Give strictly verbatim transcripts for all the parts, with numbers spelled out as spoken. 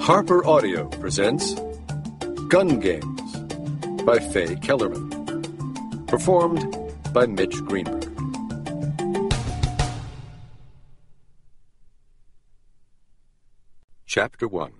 Harper Audio presents Gun Games by Faye Kellerman. Performed by Mitch Greenberg. Chapter one.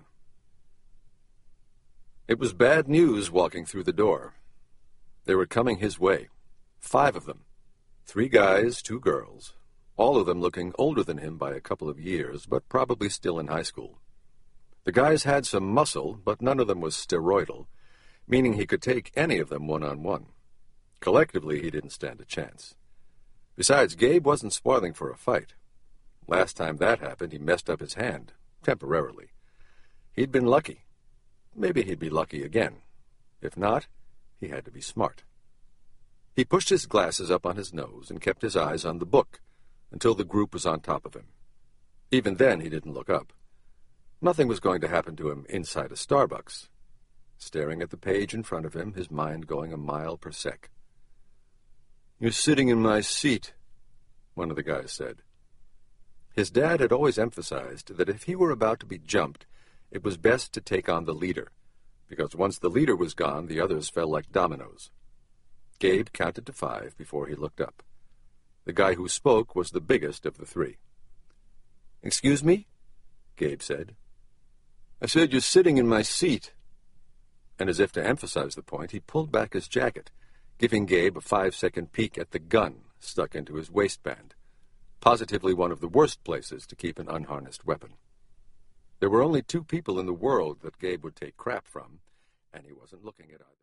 It was bad news walking through the door. They were coming his way. Five of them. Three guys, two girls. All of them looking older than him by a couple of years, but probably still in high school. The guys had some muscle, but none of them was steroidal, meaning he could take any of them one-on-one. Collectively, he didn't stand a chance. Besides, Gabe wasn't spoiling for a fight. Last time that happened, he messed up his hand, temporarily. He'd been lucky. Maybe he'd be lucky again. If not, he had to be smart. He pushed his glasses up on his nose and kept his eyes on the book until the group was on top of him. Even then, he didn't look up. Nothing was going to happen to him inside a Starbucks. Staring at the page in front of him, his mind going a mile per sec. "You're sitting in my seat," one of the guys said. His dad had always emphasized that if he were about to be jumped, it was best to take on the leader, because once the leader was gone, the others fell like dominoes. Gabe counted to five before he looked up. The guy who spoke was the biggest of the three. "Excuse me?" Gabe said. "I said you're sitting in my seat." And as if to emphasize the point, he pulled back his jacket, giving Gabe a five-second peek at the gun stuck into his waistband, positively one of the worst places to keep an unharnessed weapon. There were only two people in the world that Gabe would take crap from, and he wasn't looking at either.